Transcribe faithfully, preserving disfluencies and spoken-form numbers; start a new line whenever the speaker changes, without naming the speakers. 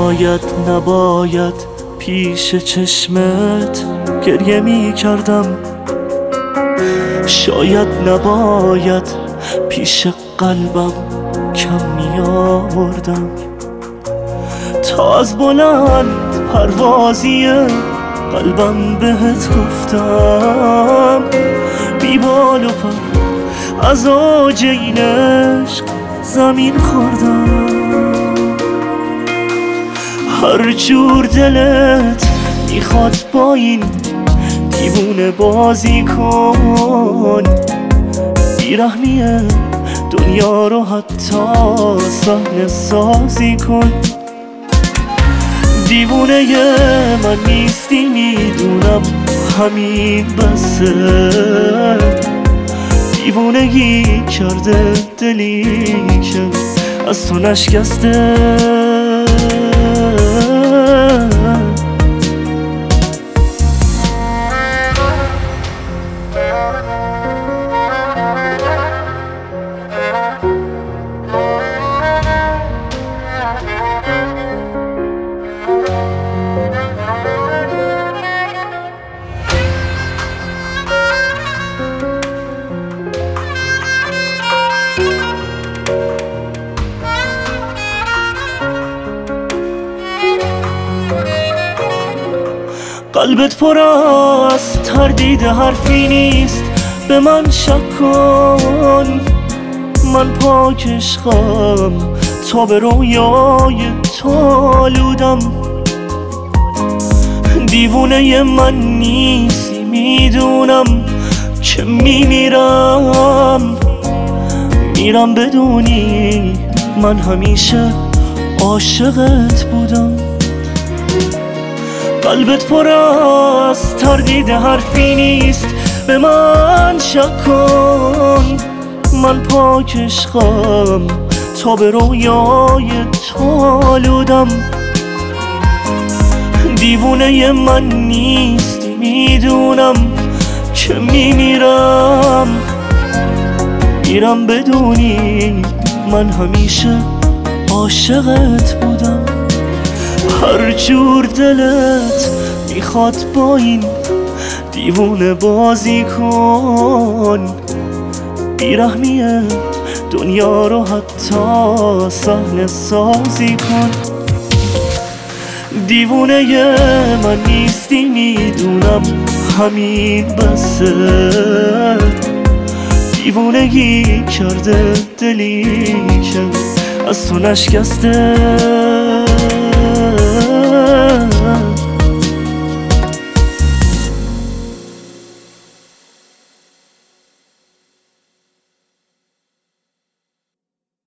شاید نباید پیش چشمت گریه می کردم، شاید نباید پیش قلبم کم می آوردم، تا از بلند پروازی قلبم بهت گفتم بی بال و پر از اوج این عشق زمین خوردم. هر جور دلت میخواد با این دیوونه بازی کن، بیرحمیه دنیا رو حتی صحنه سازی کن. دیوونه من نیستی میدونم همین بسه، دیوونگی کرده دلی که از تو نشکسته. قلبت پر از تردید، حرفی نیست به من شک کن. من پاک عشقم تا به رویای تو آلودم. دیوونه من نیستی میدونم که میمیرم، میرم بدونی من همیشه عاشقت بودم. قلبت پر از تردید، حرفی نیست به من شک کن. من پاک عشقم تا به رویای تو آلودم. دیوونه من نیستی میدونم که میمیرم، میرم بدونی من همیشه عاشقت بودم. هر جور دلت میخواد با این دیوونه بازی کن، بیرحمیه دنیا رو حتی صحنه سازی کن. دیوونه من نیستی میدونم همین بسه، دیوونگی کرده دلی که از تو نشکسته.